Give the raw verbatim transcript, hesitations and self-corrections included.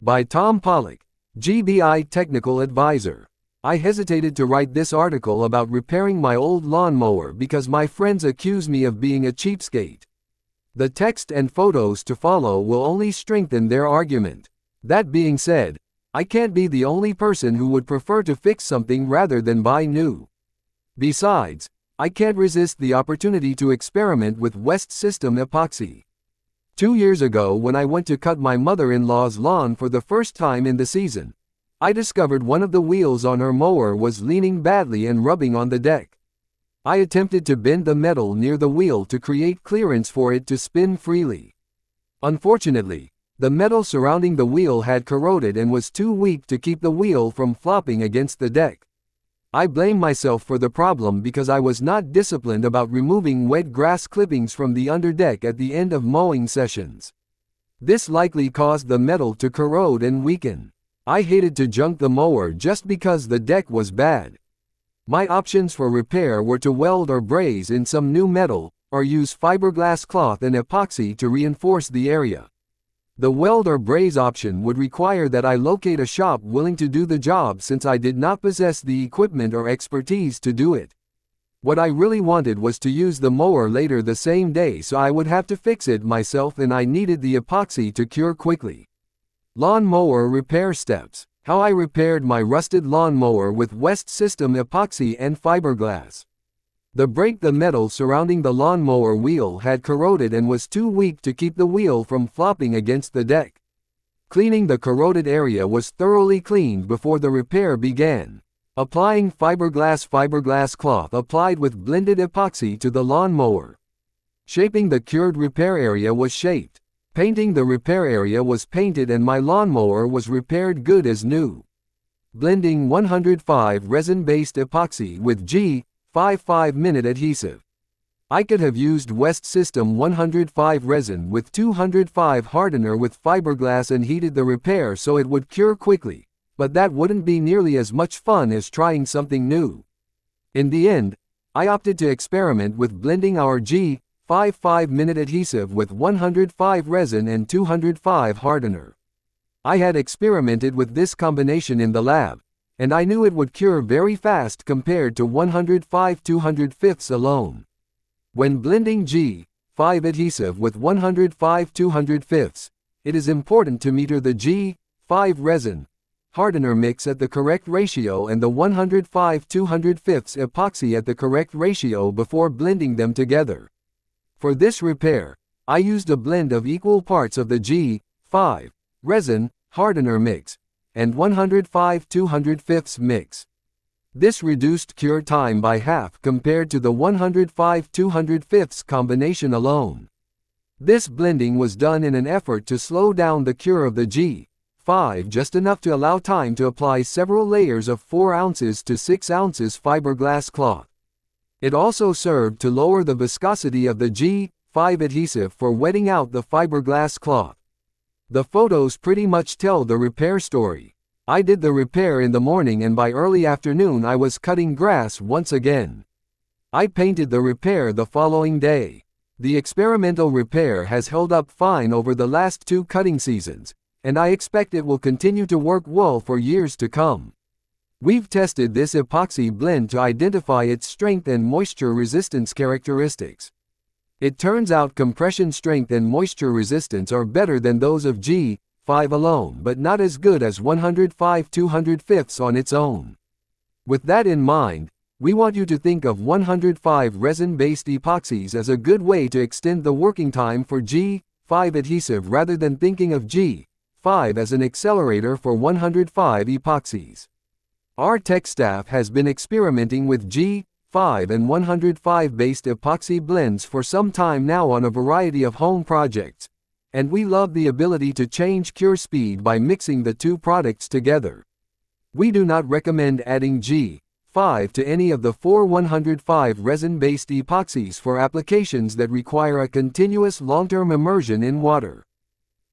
By Tom Pollock, G B I Technical Advisor. I hesitated to write this article about repairing my old lawnmower because my friends accuse me of being a cheapskate. The text and photos to follow will only strengthen their argument. That being said, I can't be the only person who would prefer to fix something rather than buy new. Besides, I can't resist the opportunity to experiment with West System epoxy. Two years ago, when I went to cut my mother-in-law's lawn for the first time in the season, I discovered one of the wheels on her mower was leaning badly and rubbing on the deck. I attempted to bend the metal near the wheel to create clearance for it to spin freely. Unfortunately, the metal surrounding the wheel had corroded and was too weak to keep the wheel from flopping against the deck. I blame myself for the problem because I was not disciplined about removing wet grass clippings from the underdeck at the end of mowing sessions. This likely caused the metal to corrode and weaken. I hated to junk the mower just because the deck was bad. My options for repair were to weld or braze in some new metal, or use fiberglass cloth and epoxy to reinforce the area. The weld or braze option would require that I locate a shop willing to do the job since I did not possess the equipment or expertise to do it. What I really wanted was to use the mower later the same day, so I would have to fix it myself and I needed the epoxy to cure quickly. Lawn mower repair steps. How I repaired my rusted lawnmower with West System epoxy and fiberglass. The brake the metal surrounding the lawnmower wheel had corroded and was too weak to keep the wheel from flopping against the deck. Cleaning the corroded area was thoroughly cleaned before the repair began. Applying fiberglass fiberglass cloth applied with blended epoxy to the lawnmower. Shaping the cured repair area was shaped. Painting the repair area was painted and my lawnmower was repaired good as new. Blending one hundred five resin-based epoxy with G five five minute adhesive. I could have used West System one hundred five resin with two hundred five hardener with fiberglass and heated the repair so it would cure quickly, but that wouldn't be nearly as much fun as trying something new. In the end, I opted to experiment with blending our G five five minute adhesive with one hundred five resin and two hundred five hardener. I had experimented with this combination in the lab, and I knew it would cure very fast compared to one hundred five two hundred fifths alone. When blending G five adhesive with one hundred five two hundred fifths, it is important to meter the G five resin hardener mix at the correct ratio and the one hundred five two hundred fifths epoxy at the correct ratio before blending them together. For this repair, I used a blend of equal parts of the G five resin hardener mix and one hundred five two hundred fifths mix. This reduced cure time by half compared to the one hundred five two hundred fifths combination alone. This blending was done in an effort to slow down the cure of the G five just enough to allow time to apply several layers of four ounces to six ounces fiberglass cloth. It also served to lower the viscosity of the G five adhesive for wetting out the fiberglass cloth. The photos pretty much tell the repair story. I did the repair in the morning and by early afternoon I was cutting grass once again. I painted the repair the following day. The experimental repair has held up fine over the last two cutting seasons, and I expect it will continue to work well for years to come. We've tested this epoxy blend to identify its strength and moisture resistance characteristics. It turns out compression strength and moisture resistance are better than those of G five alone, but not as good as one hundred five two hundred fifths on its own. With that in mind, we want you to think of one hundred five resin-based epoxies as a good way to extend the working time for G five adhesive rather than thinking of G five as an accelerator for one hundred five epoxies. Our tech staff has been experimenting with G five and one hundred five based epoxy blends for some time now on a variety of home projects, and we love the ability to change cure speed by mixing the two products together. We do not recommend adding G five to any of the four one hundred five resin-based epoxies for applications that require a continuous long-term immersion in water.